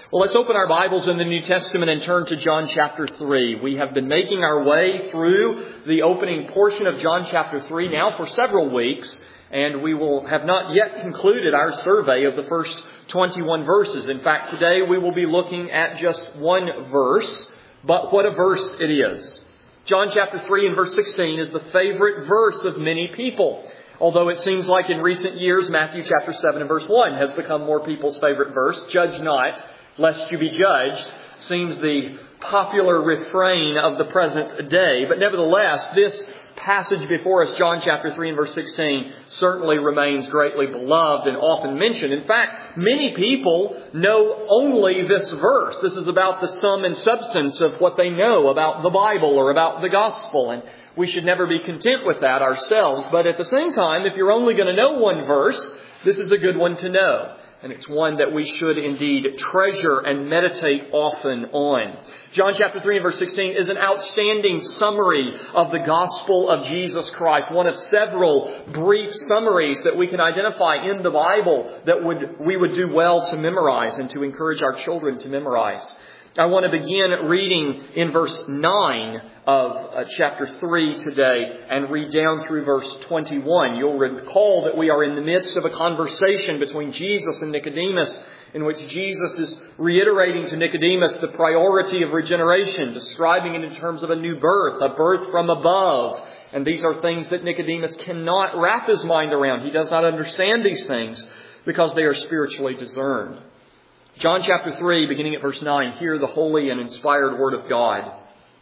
Well, let's open our Bibles in the New Testament and turn to John chapter 3. We have been making our way through the opening portion of John chapter 3 now for several weeks, and we will have not yet concluded our survey of the first 21 verses. In fact, today we will be looking at just one verse, but what a verse it is. John chapter 3 and verse 16 is the favorite verse of many people. Although it seems like in recent years, Matthew chapter 7 and verse 1 has become more people's favorite verse. Judge not, lest you be judged, seems the popular refrain of the present day. But nevertheless, this passage before us, John chapter 3 and verse 16, certainly remains greatly beloved and often mentioned. In fact, many people know only this verse. This is about the sum and substance of what they know about the Bible or about the gospel. And we should never be content with that ourselves. But at the same time, if you're only going to know one verse, this is a good one to know. And it's one that we should indeed treasure and meditate often on. John chapter 3 and verse 16 is an outstanding summary of the gospel of Jesus Christ. One of several brief summaries that we can identify in the Bible that we would do well to memorize and to encourage our children to memorize. I want to begin reading in verse 9 of chapter 3 today and read down through verse 21. You'll recall that we are in the midst of a conversation between Jesus and Nicodemus, in which Jesus is reiterating to Nicodemus the priority of regeneration, describing it in terms of a new birth, a birth from above. And these are things that Nicodemus cannot wrap his mind around. He does not understand these things because they are spiritually discerned. John chapter 3, beginning at verse 9, hear the holy and inspired word of God.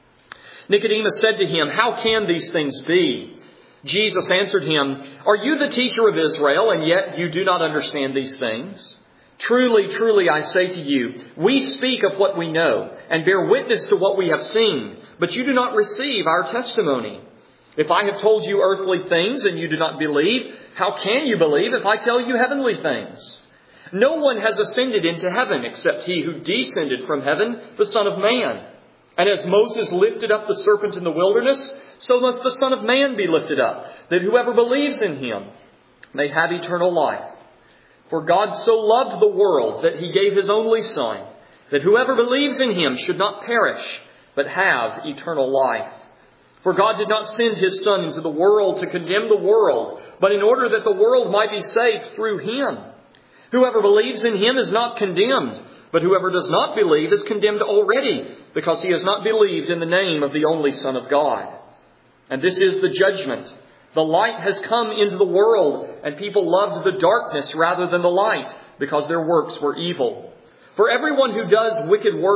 Nicodemus said to him, "How can these things be?" Jesus answered him, "Are you the teacher of Israel, and yet you do not understand these things? Truly, truly, I say to you, we speak of what we know, and bear witness to what we have seen, but you do not receive our testimony. If I have told you earthly things, and you do not believe, how can you believe if I tell you heavenly things? No one has ascended into heaven except he who descended from heaven, the Son of Man. And as Moses lifted up the serpent in the wilderness, so must the Son of Man be lifted up, that whoever believes in him may have eternal life. For God so loved the world that he gave his only Son, that whoever believes in him should not perish, but have eternal life. For God did not send his Son into the world to condemn the world, but in order that the world might be saved through him. Whoever believes in him is not condemned, but whoever does not believe is condemned already, because he has not believed in the name of the only Son of God. And this is the judgment. The light has come into the world, and people loved the darkness rather than the light, because their works were evil. For everyone who does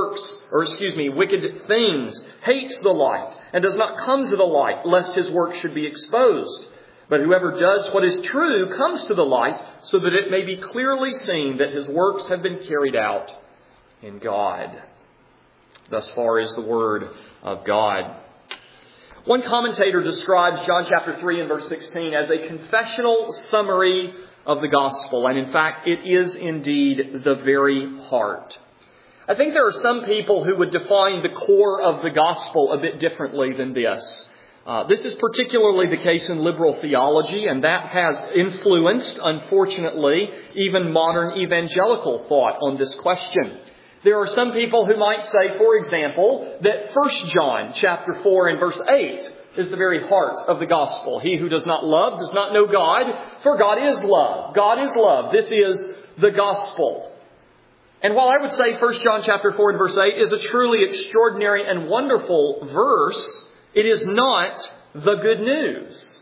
wicked things, hates the light, and does not come to the light, lest his work should be exposed. But whoever does what is true comes to the light, so that it may be clearly seen that his works have been carried out in God. Thus far is the word of God. One commentator describes John chapter 3 and verse 16 as a confessional summary of the gospel. And in fact, it is indeed the very heart. I think there are some people who would define the core of the gospel a bit differently than this. This is particularly the case in liberal theology, and that has influenced, unfortunately, even modern evangelical thought on this question. There are some people who might say, for example, that 1 John chapter 4 and verse 8 is the very heart of the gospel. He who does not love does not know God, for God is love. God is love. This is the gospel. And while I would say 1 John chapter 4 and verse 8 is a truly extraordinary and wonderful verse, it is not the good news.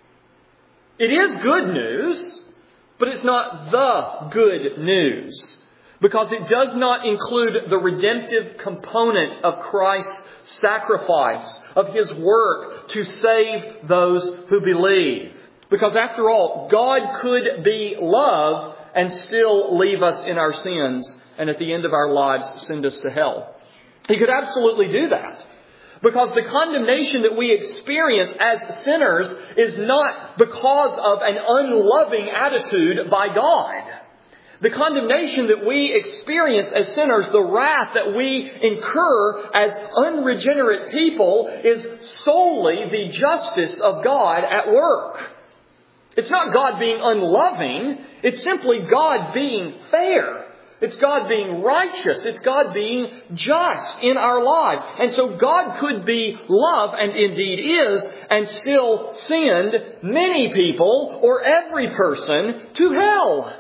It is good news, but it's not the good news, because it does not include the redemptive component of Christ's sacrifice, of his work to save those who believe. Because after all, God could be love and still leave us in our sins, and at the end of our lives send us to hell. He could absolutely do that. Because the condemnation that we experience as sinners is not because of an unloving attitude by God. The condemnation that we experience as sinners, the wrath that we incur as unregenerate people, is solely the justice of God at work. It's not God being unloving. It's simply God being fair. It's God being righteous. It's God being just in our lives. And so God could be love, and indeed is, and still send many people or every person to hell.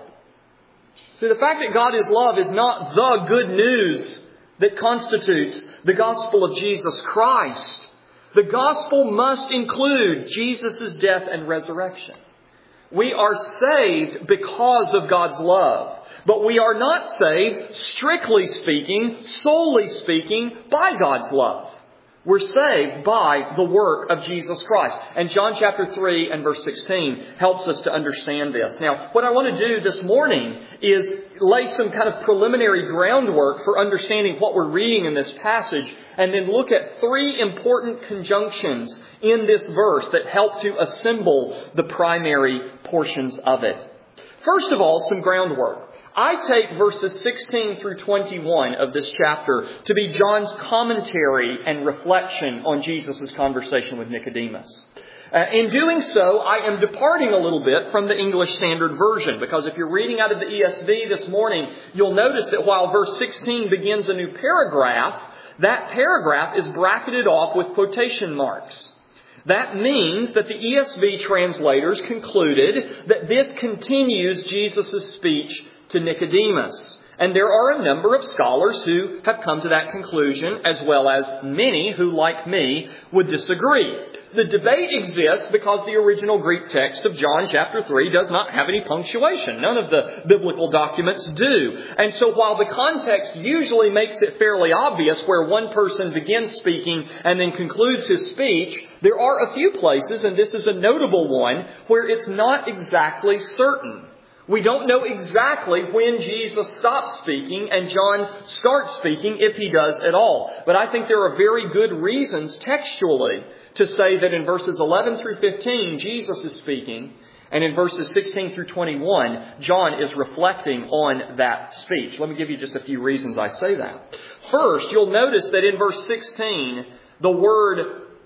So the fact that God is love is not the good news that constitutes the gospel of Jesus Christ. The gospel must include Jesus' death and resurrection. We are saved because of God's love. But we are not saved, strictly speaking, solely speaking, by God's love. We're saved by the work of Jesus Christ. And John chapter 3 and verse 16 helps us to understand this. Now, what I want to do this morning is lay some kind of preliminary groundwork for understanding what we're reading in this passage, and then look at three important conjunctions in this verse that help to assemble the primary portions of it. First of all, some groundwork. I take verses 16 through 21 of this chapter to be John's commentary and reflection on Jesus' conversation with Nicodemus. In doing so, I am departing a little bit from the English Standard Version, because if you're reading out of the ESV this morning, you'll notice that while verse 16 begins a new paragraph, that paragraph is bracketed off with quotation marks. That means that the ESV translators concluded that this continues Jesus' speech to Nicodemus. And there are a number of scholars who have come to that conclusion, as well as many who, like me, would disagree. The debate exists because the original Greek text of John chapter 3 does not have any punctuation. None of the biblical documents do. And so while the context usually makes it fairly obvious where one person begins speaking and then concludes his speech, there are a few places, and this is a notable one, where it's not exactly certain. We don't know exactly when Jesus stops speaking and John starts speaking, if he does at all. But I think there are very good reasons textually to say that in verses 11 through 15, Jesus is speaking, and in verses 16 through 21, John is reflecting on that speech. Let me give you just a few reasons I say that. First, you'll notice that in verse 16, the word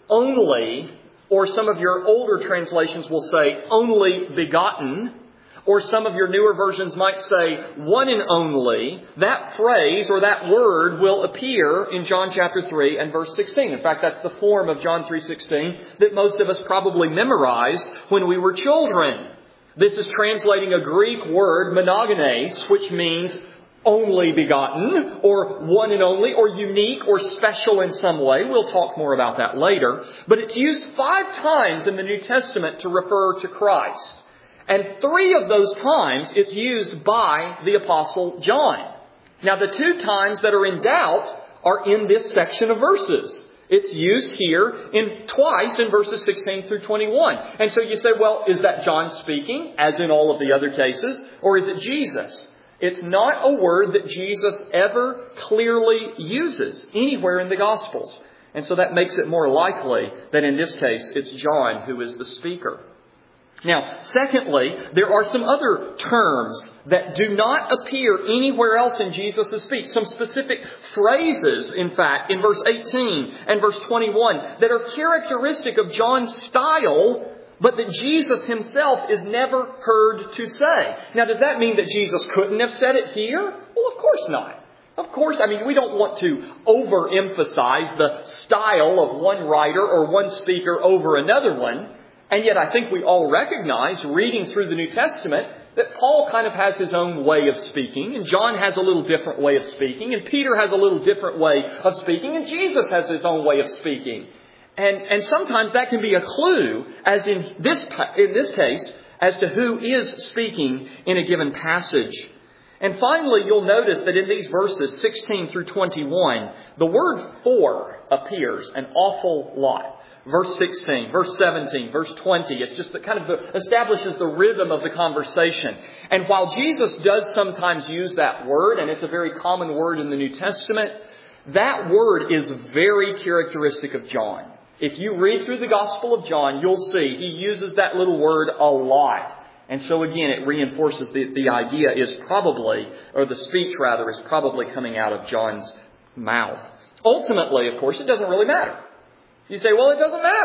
only, or some of your older translations will say only begotten, or some of your newer versions might say one and only. That phrase or that word will appear in John chapter 3 and verse 16. In fact, that's the form of John 3:16 that most of us probably memorized when we were children. This is translating a Greek word, monogenes, which means only begotten, or one and only, or unique, or special in some way. We'll talk more about that later. But it's used 5 times in the New Testament to refer to Christ. And 3 of those times it's used by the Apostle John. Now the 2 times that are in doubt are in this section of verses. It's used here twice in verses 16 through 21. And so you say, well, is that John speaking, as in all of the other cases, or is it Jesus? It's not a word that Jesus ever clearly uses anywhere in the Gospels. And so that makes it more likely that in this case it's John who is the speaker. Now, secondly, there are some other terms that do not appear anywhere else in Jesus' speech. Some specific phrases, in fact, in verse 18 and verse 21 that are characteristic of John's style, but that Jesus himself is never heard to say. Now, does that mean that Jesus couldn't have said it here? Well, of course not. Of course, we don't want to overemphasize the style of one writer or one speaker over another one. And yet I think we all recognize, reading through the New Testament, that Paul kind of has his own way of speaking, and John has a little different way of speaking, and Peter has a little different way of speaking, and Jesus has his own way of speaking. And sometimes that can be a clue, as in this case, as to who is speaking in a given passage. And finally, you'll notice that in these verses, 16 through 21, the word for appears an awful lot. Verse 16, verse 17, verse 20, it's just that kind of establishes the rhythm of the conversation. And while Jesus does sometimes use that word, and it's a very common word in the New Testament, that word is very characteristic of John. If you read through the Gospel of John, you'll see he uses that little word a lot. And so again, it reinforces the idea is probably, or the speech rather, is probably coming out of John's mouth. Ultimately, of course, it doesn't really matter. You say, well, it doesn't matter.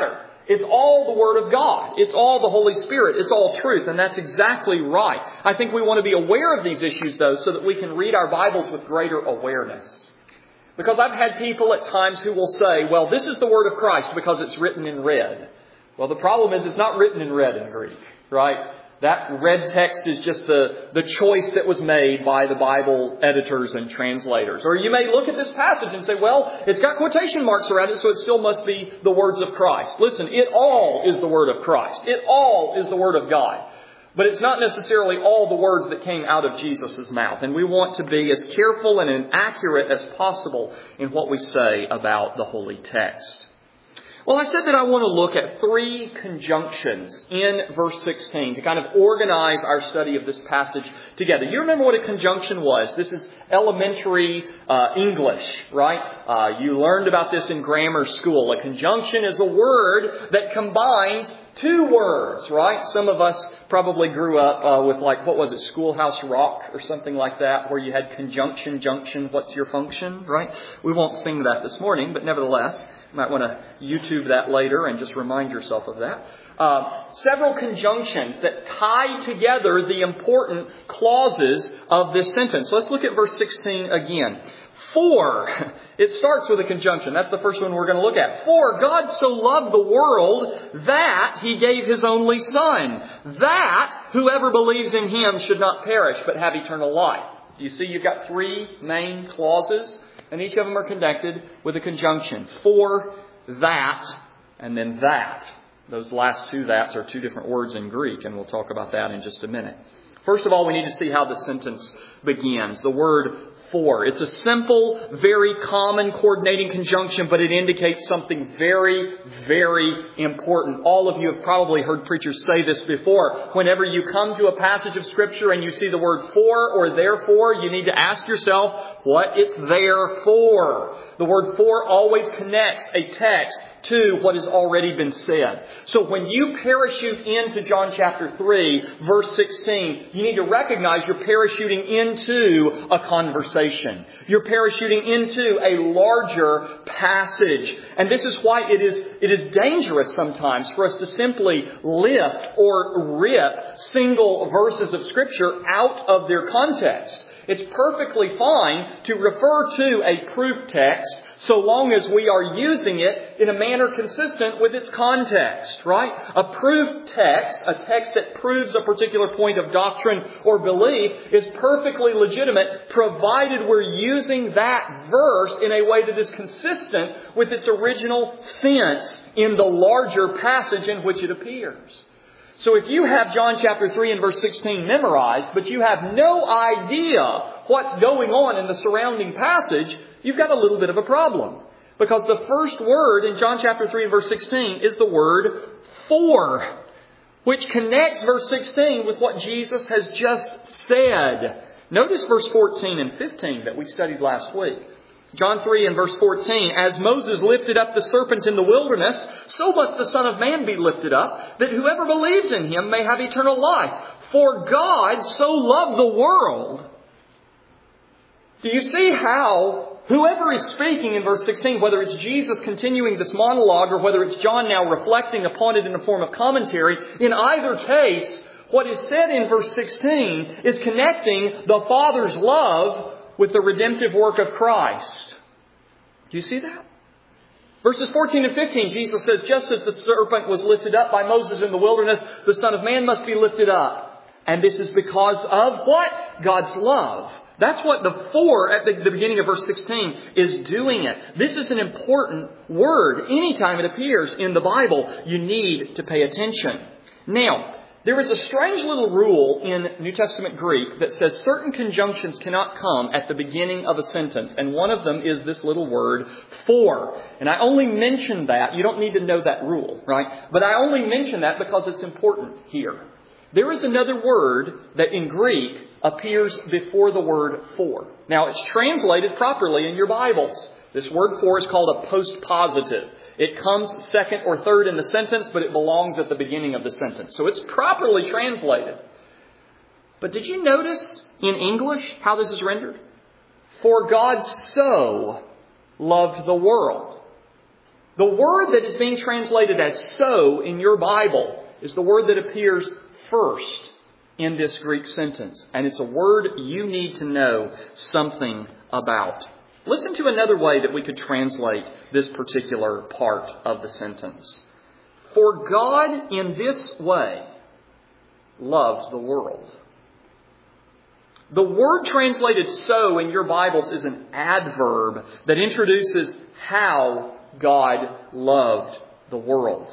It's all the Word of God. It's all the Holy Spirit. It's all truth. And that's exactly right. I think we want to be aware of these issues, though, so that we can read our Bibles with greater awareness. Because I've had people at times who will say, well, this is the Word of Christ because it's written in red. Well, the problem is it's not written in red in Greek, right? That red text is just the choice that was made by the Bible editors and translators. Or you may look at this passage and say, well, it's got quotation marks around it, so it still must be the words of Christ. Listen, it all is the Word of Christ. It all is the Word of God. But it's not necessarily all the words that came out of Jesus' mouth. And we want to be as careful and as accurate as possible in what we say about the holy text. Well, I said that I want to look at 3 conjunctions in verse 16 to kind of organize our study of this passage together. You remember what a conjunction was? This is elementary English, right? You learned about this in grammar school. A conjunction is a word that combines 2 words, right? Some of us probably grew up with Schoolhouse Rock or something like that, where you had conjunction, junction, what's your function, right? We won't sing that this morning, but nevertheless, you might want to YouTube that later and just remind yourself of that. Several conjunctions that tie together the important clauses of this sentence. So let's look at verse 16 again. For, it starts with a conjunction. That's the first one we're going to look at. For God so loved the world that He gave His only Son, that whoever believes in Him should not perish but have eternal life. Do you see you've got 3 main clauses? And each of them are connected with a conjunction. For, that, and then that. Those last 2 that's are 2 different words in Greek, and we'll talk about that in just a minute. First of all, we need to see how the sentence begins. The word for. It's a simple, very common coordinating conjunction, but it indicates something very, very important. All of you have probably heard preachers say this before. Whenever you come to a passage of Scripture and you see the word for or therefore, you need to ask yourself what it's there for. The word for always connects a text to what has already been said. So when you parachute into John chapter 3, verse 16, you need to recognize you're parachuting into a conversation. You're parachuting into a larger passage. And this is why it is dangerous sometimes for us to simply lift or rip single verses of Scripture out of their context. It's perfectly fine to refer to a proof text so long as we are using it in a manner consistent with its context, right? A proof text, a text that proves a particular point of doctrine or belief, is perfectly legitimate provided we're using that verse in a way that is consistent with its original sense in the larger passage in which it appears. So if you have John chapter 3 and verse 16 memorized, but you have no idea what's going on in the surrounding passage, you've got a little bit of a problem. Because the first word in John chapter 3 and verse 16 is the word for, which connects verse 16 with what Jesus has just said. Notice verse 14 and 15 that we studied last week. John 3 and verse 14, as Moses lifted up the serpent in the wilderness, so must the Son of Man be lifted up, that whoever believes in Him may have eternal life. For God so loved the world. Do you see how whoever is speaking in verse 16, whether it's Jesus continuing this monologue or whether it's John now reflecting upon it in the form of commentary, in either case, what is said in verse 16 is connecting the Father's love with the redemptive work of Christ. Do you see that? Verses 14 and 15, Jesus says, just as the serpent was lifted up by Moses in the wilderness, the Son of Man must be lifted up. And this is because of what? God's love. That's what the for at the beginning of verse 16 is doing it. This is an important word. Anytime it appears in the Bible, you need to pay attention. Now, there is a strange little rule in New Testament Greek that says certain conjunctions cannot come at the beginning of a sentence. And one of them is this little word, for. And I only mention that. You don't need to know that rule, right? But I only mention that because it's important here. There is another word that in Greek appears before the word for. Now, it's translated properly in your Bibles. This word for is called a postpositive. It comes second or third in the sentence, but it belongs at the beginning of the sentence. So it's properly translated. But did you notice in English how this is rendered? For God so loved the world. The word that is being translated as so in your Bible is the word that appears first in this Greek sentence. And it's a word you need to know something about. Listen to another way that we could translate this particular part of the sentence. For God in this way loved the world. The word translated so in your Bibles is an adverb that introduces how God loved the world.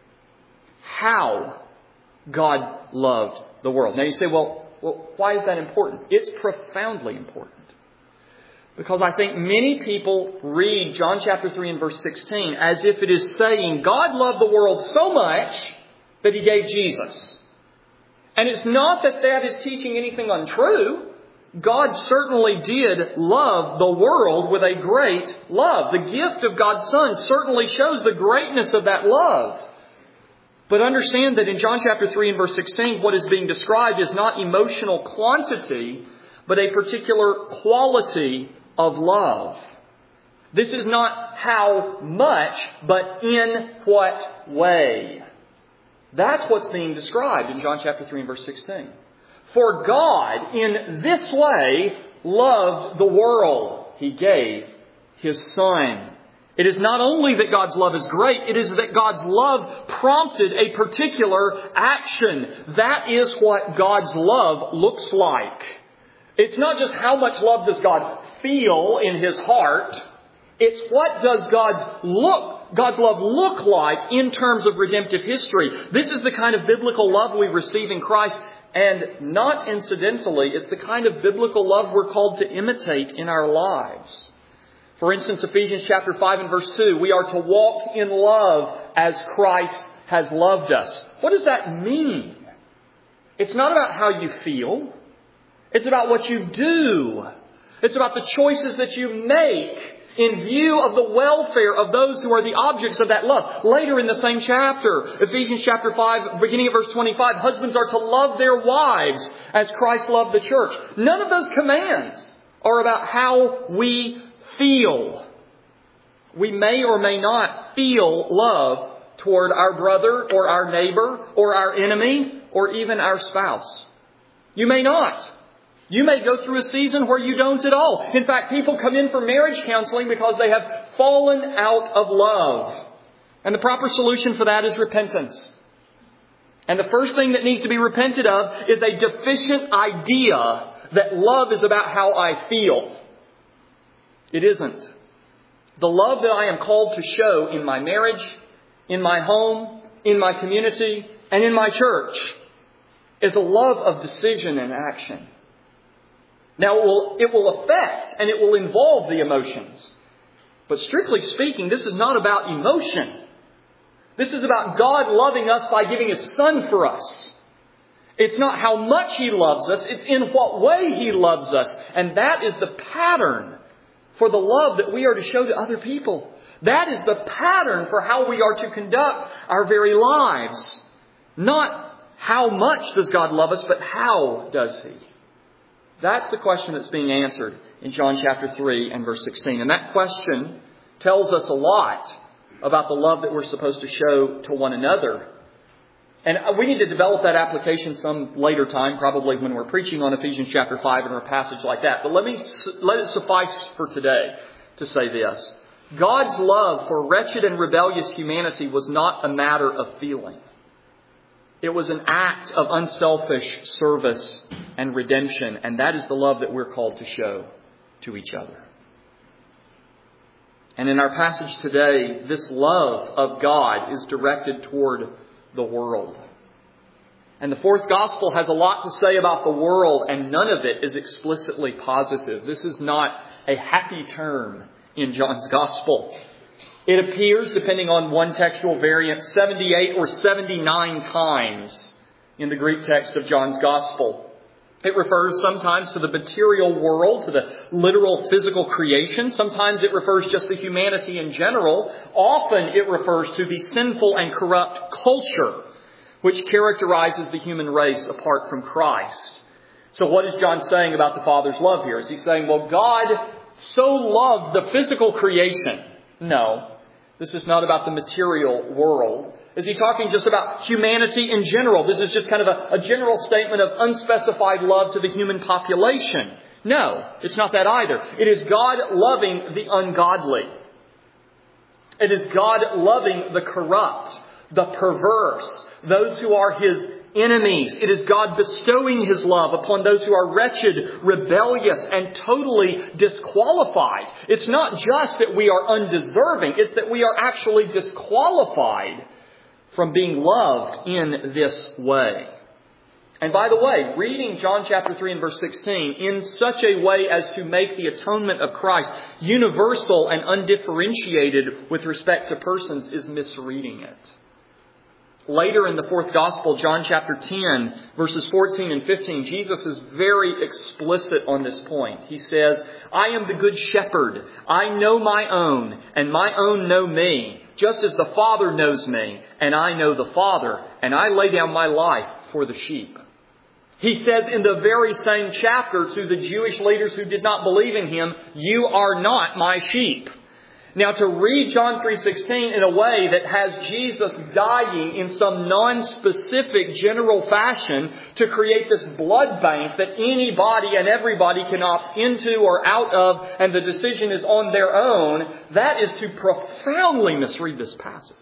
How God loved the world. Now you say, well, why is that important? It's profoundly important. Because I think many people read John chapter 3 and verse 16 as if it is saying God loved the world so much that He gave Jesus. And it's not that that is teaching anything untrue. God certainly did love the world with a great love. The gift of God's Son certainly shows the greatness of that love. But understand that in John chapter 3 and verse 16, what is being described is not emotional quantity, but a particular quality of love. This is not how much, but in what way. That's what's being described in John chapter 3 and verse 16. For God, in this way, loved the world. He gave His Son. It is not only that God's love is great, it is that God's love prompted a particular action. That is what God's love looks like. It's not just how much love does God feel in His heart. It's what does God's love look like in terms of redemptive history. This is the kind of biblical love we receive in Christ. And not incidentally, it's the kind of biblical love we're called to imitate in our lives. For instance, Ephesians chapter 5 and verse 2, we are to walk in love as Christ has loved us. What does that mean? It's not about how you feel. It's about what you do. It's about the choices that you make in view of the welfare of those who are the objects of that love. Later in the same chapter, Ephesians chapter 5, beginning of verse 25, husbands are to love their wives as Christ loved the church. None of those commands are about how we feel. We may or may not feel love toward our brother or our neighbor or our enemy or even our spouse. You may not. You may go through a season where you don't at all. In fact, people come in for marriage counseling because they have fallen out of love. And the proper solution for that is repentance. And the first thing that needs to be repented of is a deficient idea that love is about how I feel. It isn't. The love that I am called to show in my marriage, in my home, in my community, and in my church is a love of decision and action. Now, it will affect and it will involve the emotions. But strictly speaking, this is not about emotion. This is about God loving us by giving His Son for us. It's not how much He loves us, it's in what way He loves us. And that is the pattern for the love that we are to show to other people. That is the pattern for how we are to conduct our very lives. Not how much does God love us, but how does He? That's the question that's being answered in John chapter 3 and verse 16. And that question tells us a lot about the love that we're supposed to show to one another. And we need to develop that application some later time, probably when we're preaching on Ephesians chapter 5 and a passage like that. But let it suffice for today to say this. God's love for wretched and rebellious humanity was not a matter of feeling. It was an act of unselfish service and redemption. And that is the love that we're called to show to each other. And in our passage today, this love of God is directed toward the world. And the fourth gospel has a lot to say about the world, and none of it is explicitly positive. This is not a happy term in John's gospel. It appears, depending on one textual variant, 78 or 79 times in the Greek text of John's gospel. It refers sometimes to the material world, to the literal physical creation. Sometimes it refers just to humanity in general. Often it refers to the sinful and corrupt culture which characterizes the human race apart from Christ. So what is John saying about the Father's love here? Is he saying, well, God so loved the physical creation? No. This is not about the material world. Is he talking just about humanity in general? This is just kind of a general statement of unspecified love to the human population. No, it's not that either. It is God loving the ungodly. It is God loving the corrupt, the perverse, those who are His enemies. It is God bestowing His love upon those who are wretched, rebellious, and totally disqualified. It's not just that we are undeserving. It's that we are actually disqualified from being loved in this way. And by the way, reading John chapter 3 and verse 16 in such a way as to make the atonement of Christ universal and undifferentiated with respect to persons is misreading it. Later in the fourth gospel, John chapter 10, verses 14 and 15, Jesus is very explicit on this point. He says, I am the good shepherd. I know my own, and my own know me, just as the Father knows me, and I know the Father, and I lay down my life for the sheep. He says in the very same chapter to the Jewish leaders who did not believe in Him, you are not my sheep. Now, to read John 3:16 in a way that has Jesus dying in some non-specific general fashion to create this blood bank that anybody and everybody can opt into or out of, and the decision is on their own, that is to profoundly misread this passage.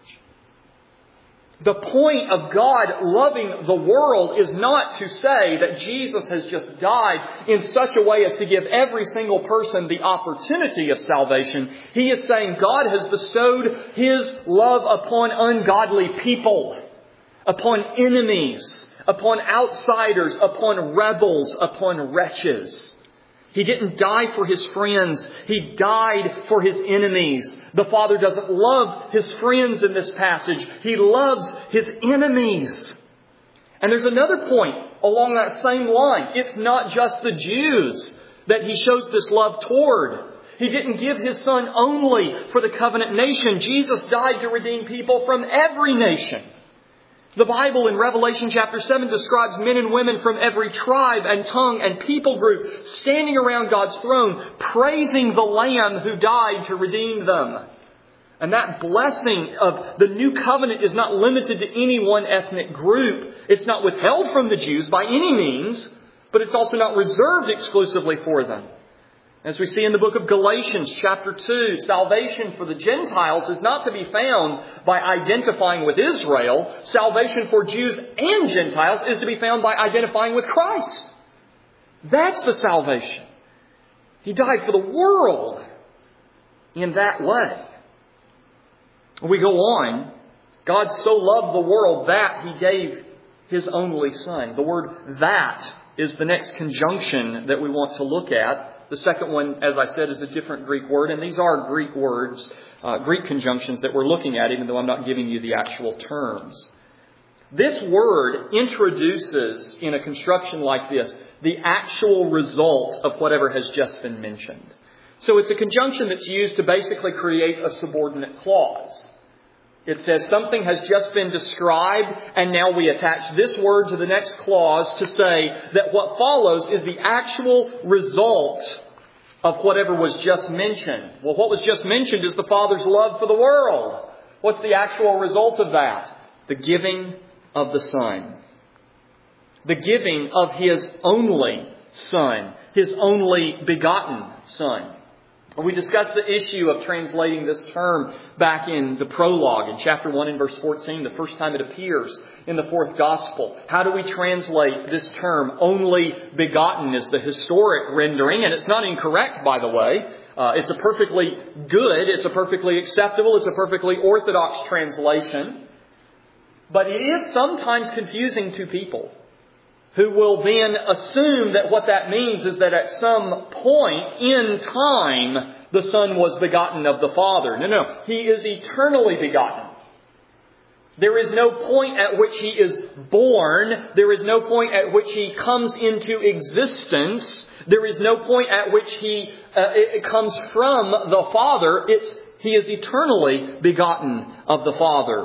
The point of God loving the world is not to say that Jesus has just died in such a way as to give every single person the opportunity of salvation. He is saying God has bestowed His love upon ungodly people, upon enemies, upon outsiders, upon rebels, upon wretches. He didn't die for His friends. He died for His enemies. The Father doesn't love His friends in this passage. He loves His enemies. And there's another point along that same line. It's not just the Jews that He shows this love toward. He didn't give His Son only for the covenant nation. Jesus died to redeem people from every nation. The Bible in Revelation chapter 7 describes men and women from every tribe and tongue and people group standing around God's throne, praising the Lamb who died to redeem them. And that blessing of the new covenant is not limited to any one ethnic group. It's not withheld from the Jews by any means, but it's also not reserved exclusively for them. As we see in the book of Galatians chapter 2, salvation for the Gentiles is not to be found by identifying with Israel. Salvation for Jews and Gentiles is to be found by identifying with Christ. That's the salvation. He died for the world in that way. We go on. God so loved the world that He gave His only Son. The word "that" is the next conjunction that we want to look at. The second one, as I said, is a different Greek word. And these are Greek words, Greek conjunctions that we're looking at, even though I'm not giving you the actual terms. This word introduces, in a construction like this, the actual result of whatever has just been mentioned. So it's a conjunction that's used to basically create a subordinate clause. It says something has just been described, and now we attach this word to the next clause to say that what follows is the actual result of whatever was just mentioned. Well, what was just mentioned is the Father's love for the world. What's the actual result of that? The giving of the Son. The giving of His only Son. His only begotten Son. We discussed the issue of translating this term back in the prologue in chapter 1 and verse 14, the first time it appears in the fourth gospel. How do we translate this term? Only begotten is the historic rendering, and it's not incorrect, by the way. It's a perfectly good, it's a perfectly acceptable, it's a perfectly orthodox translation. But it is sometimes confusing to people who will then assume that what that means is that at some point in time, the Son was begotten of the Father. No. He is eternally begotten. There is no point at which He is born. There is no point at which He comes into existence. There is no point at which He comes from the Father. He is eternally begotten of the Father.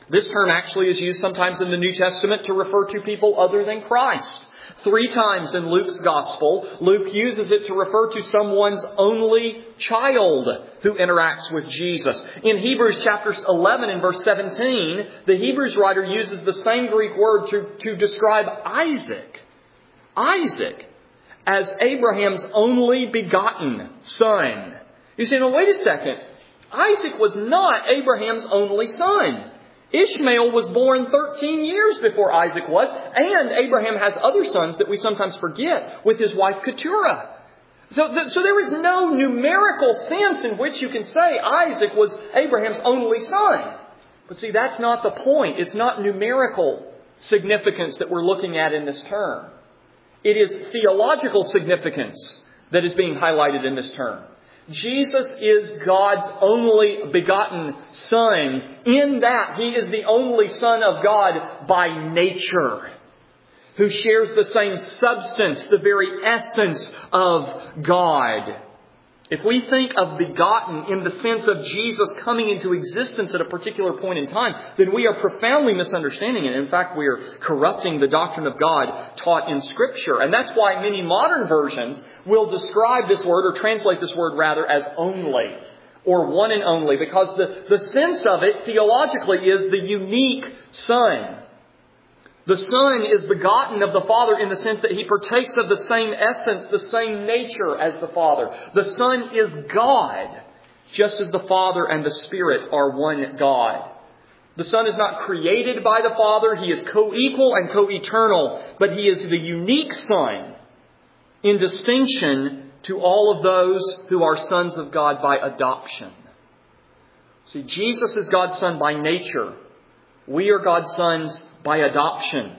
This term actually is used sometimes in the New Testament to refer to people other than Christ. 3 times in Luke's Gospel, Luke uses it to refer to someone's only child who interacts with Jesus. In Hebrews chapter 11 and verse 17, the Hebrews writer uses the same Greek word to describe Isaac. Isaac as Abraham's only begotten son. You say, no, wait a second. Isaac was not Abraham's only son. Ishmael was born 13 years before Isaac was, and Abraham has other sons that we sometimes forget with his wife Keturah. So there is no numerical sense in which you can say Isaac was Abraham's only son. But see, that's not the point. It's not numerical significance that we're looking at in this term. It is theological significance that is being highlighted in this term. Jesus is God's only begotten Son in that He is the only Son of God by nature, who shares the same substance, the very essence of God. If we think of begotten in the sense of Jesus coming into existence at a particular point in time, then we are profoundly misunderstanding it. In fact, we are corrupting the doctrine of God taught in Scripture. And that's why many modern versions will describe this word, or translate this word rather, as only, or one and only, because the sense of it theologically is the unique Son. The Son is begotten of the Father in the sense that He partakes of the same essence, the same nature as the Father. The Son is God, just as the Father and the Spirit are one God. The Son is not created by the Father. He is co-equal and co-eternal, but He is the unique Son in distinction to all of those who are sons of God by adoption. See, Jesus is God's Son by nature. We are God's sons by adoption.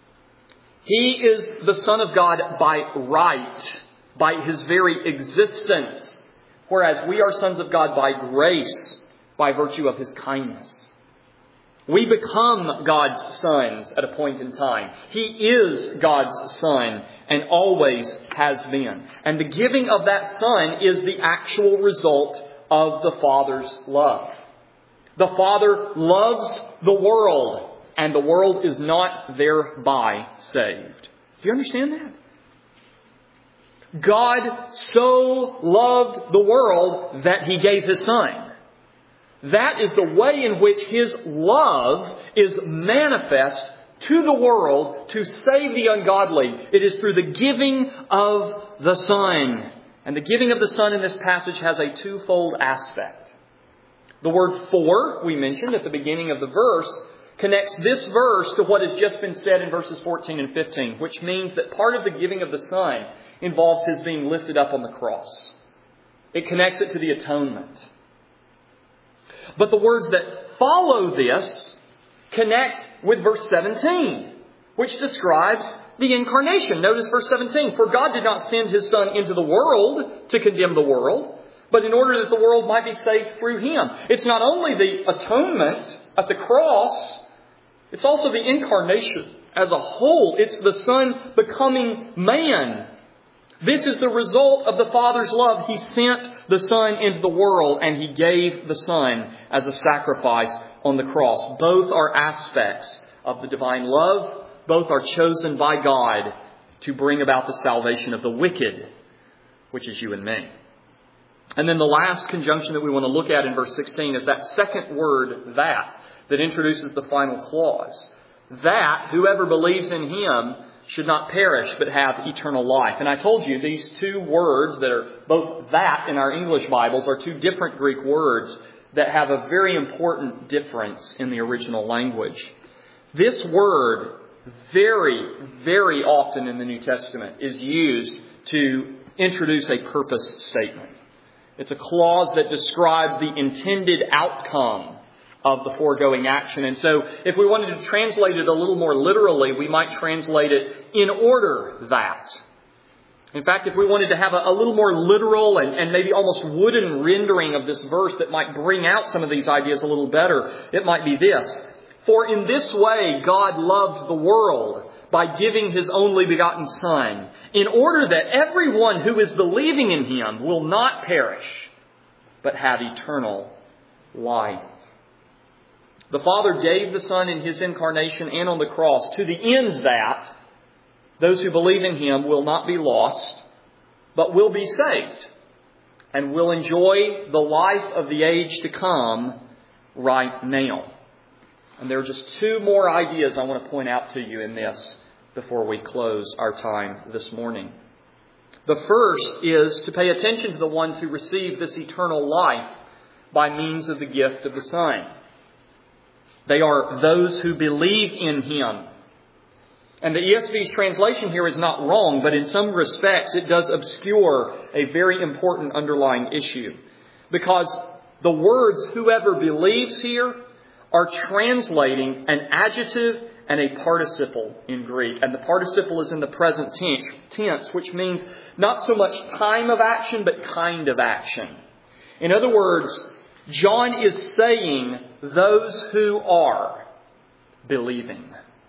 He is the Son of God by right, by His very existence, whereas we are sons of God by grace, by virtue of His kindness. We become God's sons at a point in time. He is God's Son and always has been. And the giving of that Son is the actual result of the Father's love. The Father loves the world, and the world is not thereby saved. Do you understand that? God so loved the world that He gave His Son. That is the way in which His love is manifest to the world to save the ungodly. It is through the giving of the Son. And the giving of the Son in this passage has a twofold aspect. The word for, we mentioned at the beginning of the verse, connects this verse to what has just been said in verses 14 and 15, which means that part of the giving of the Son involves His being lifted up on the cross. It connects it to the atonement. But the words that follow this connect with verse 17, which describes the incarnation. Notice verse 17. For God did not send His Son into the world to condemn the world, but in order that the world might be saved through Him. It's not only the atonement at the cross, it's also the incarnation as a whole. It's the Son becoming man. This is the result of the Father's love. He sent the Son into the world, and He gave the Son as a sacrifice on the cross. Both are aspects of the divine love. Both are chosen by God to bring about the salvation of the wicked, which is you and me. And then the last conjunction that we want to look at in verse 16 is that second word, that introduces the final clause. That whoever believes in Him should not perish, but have eternal life. And I told you these two words that are both that in our English Bibles are two different Greek words that have a very important difference in the original language. This word very, very often in the New Testament is used to introduce a purpose statement. It's a clause that describes the intended outcome of the foregoing action. And so if we wanted to translate it a little more literally, we might translate it in order that. In fact, if we wanted to have a little more literal and maybe almost wooden rendering of this verse that might bring out some of these ideas a little better, it might be this. For in this way God loved the world, by giving His only begotten Son, in order that everyone who is believing in Him will not perish, but have eternal life. The Father gave the Son in His incarnation and on the cross to the end that those who believe in Him will not be lost, but will be saved and will enjoy the life of the age to come right now. And there are just two more ideas I want to point out to you in this before we close our time this morning. The first is to pay attention to the ones who receive this eternal life by means of the gift of the Son. They are those who believe in Him. And the ESV's translation here is not wrong, but in some respects it does obscure a very important underlying issue. Because the words whoever believes here are translating an adjective and a participle in Greek. And the participle is in the present tense, which means not so much time of action, but kind of action. In other words, John is saying those who are believing.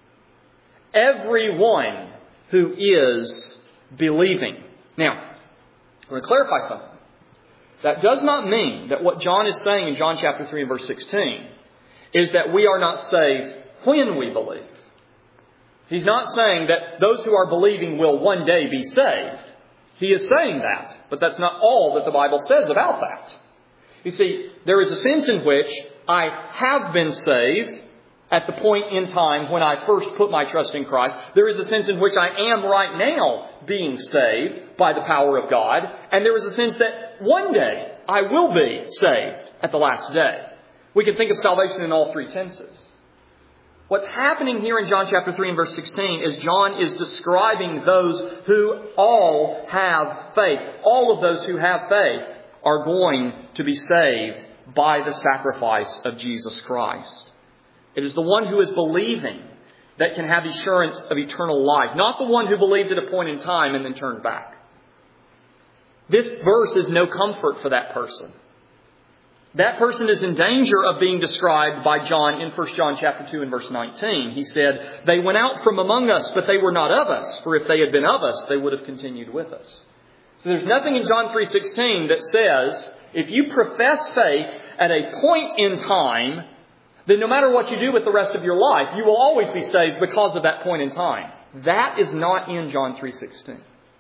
Everyone who is believing. Now, I'm going to clarify something. That does not mean that what John is saying in John chapter 3 and verse 16 is that we are not saved when we believe. He's not saying that those who are believing will one day be saved. He is saying that, but that's not all that the Bible says about that. You see, there is a sense in which I have been saved at the point in time when I first put my trust in Christ. There is a sense in which I am right now being saved by the power of God. And there is a sense that one day I will be saved at the last day. We can think of salvation in all three tenses. What's happening here in John chapter 3 and verse 16 is John is describing those who all have faith. All of those who have faith are going to be saved by the sacrifice of Jesus Christ. It is the one who is believing that can have assurance of eternal life, not the one who believed at a point in time and then turned back. This verse is no comfort for that person. That person is in danger of being described by John in 1 John chapter 2 and verse 19. He said, "They went out from among us, but they were not of us. For if they had been of us, they would have continued with us." So there's nothing in John 3:16 that says, if you profess faith at a point in time, then no matter what you do with the rest of your life, you will always be saved because of that point in time. That is not in John 3:16.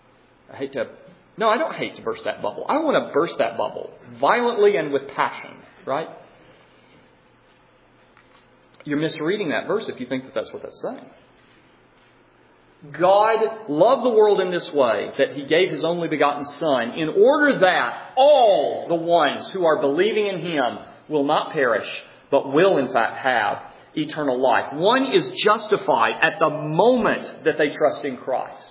I don't hate to burst that bubble. I want to burst that bubble violently and with passion, right? You're misreading that verse if you think that that's what that's saying. God loved the world in this way, that He gave His only begotten Son, in order that all the ones who are believing in Him will not perish, but will in fact have eternal life. One is justified at the moment that they trust in Christ.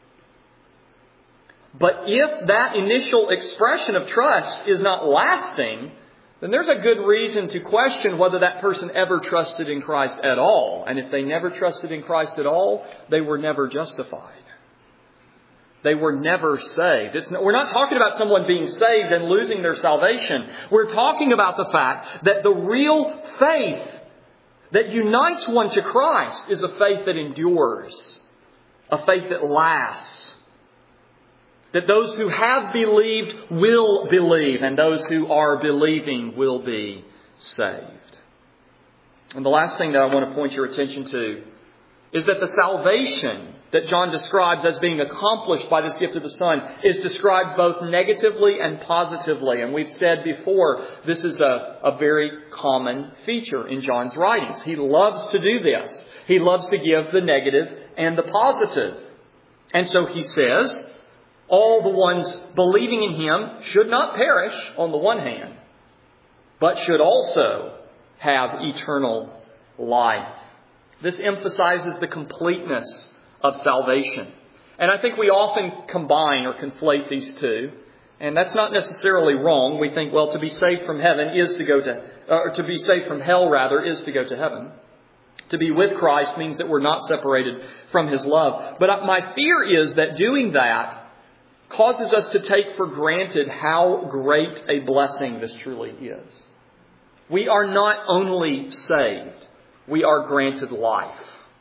But if that initial expression of trust is not lasting, then there's a good reason to question whether that person ever trusted in Christ at all. And if they never trusted in Christ at all, they were never justified. They were never saved. We're not talking about someone being saved and losing their salvation. We're talking about the fact that the real faith that unites one to Christ is a faith that endures, a faith that lasts. That those who have believed will believe, and those who are believing will be saved. And the last thing that I want to point your attention to is that the salvation that John describes as being accomplished by this gift of the Son is described both negatively and positively. And we've said before, this is a very common feature in John's writings. He loves to do this. He loves to give the negative and the positive. And so he says, all the ones believing in Him should not perish on the one hand, but should also have eternal life. This emphasizes the completeness of salvation. And I think we often combine or conflate these two. And that's not necessarily wrong. We think, well, to be saved from heaven is to go to, or to be saved from hell rather, is to go to heaven. To be with Christ means that we're not separated from His love. But my fear is that doing that causes us to take for granted how great a blessing this truly is. We are not only saved, we are granted life.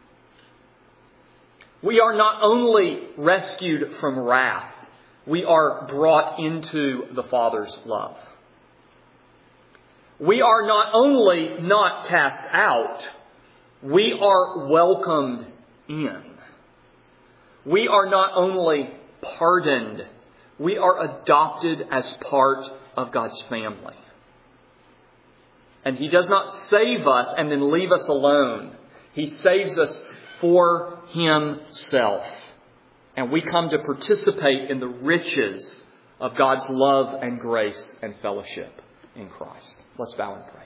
We are not only rescued from wrath, we are brought into the Father's love. We are not only not cast out, we are welcomed in. We are not only pardoned, we are adopted as part of God's family. And He does not save us and then leave us alone. He saves us for Himself. And we come to participate in the riches of God's love and grace and fellowship in Christ. Let's bow and pray.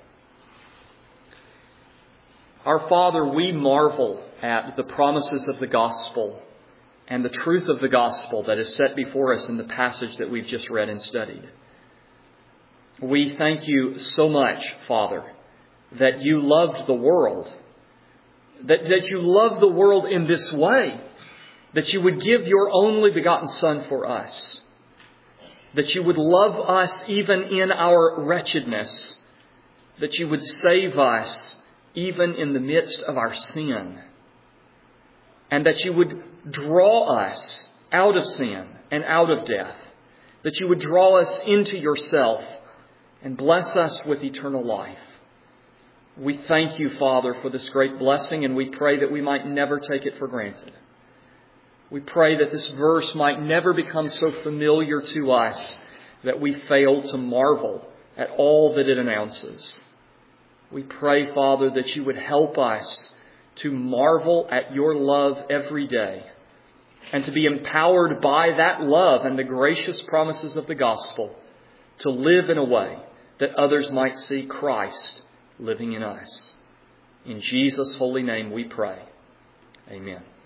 Our Father, we marvel at the promises of the gospel and the truth of the gospel that is set before us in the passage that we've just read and studied. We thank You so much, Father, that You loved the world, that You loved the world in this way, that You would give Your only begotten Son for us, that You would love us even in our wretchedness, that You would save us even in the midst of our sin, and that You would draw us out of sin and out of death, that You would draw us into Yourself and bless us with eternal life. We thank You, Father, for this great blessing, and we pray that we might never take it for granted. We pray that this verse might never become so familiar to us that we fail to marvel at all that it announces. We pray, Father, that You would help us to marvel at Your love every day and to be empowered by that love and the gracious promises of the gospel to live in a way that others might see Christ living in us. In Jesus' holy name we pray. Amen.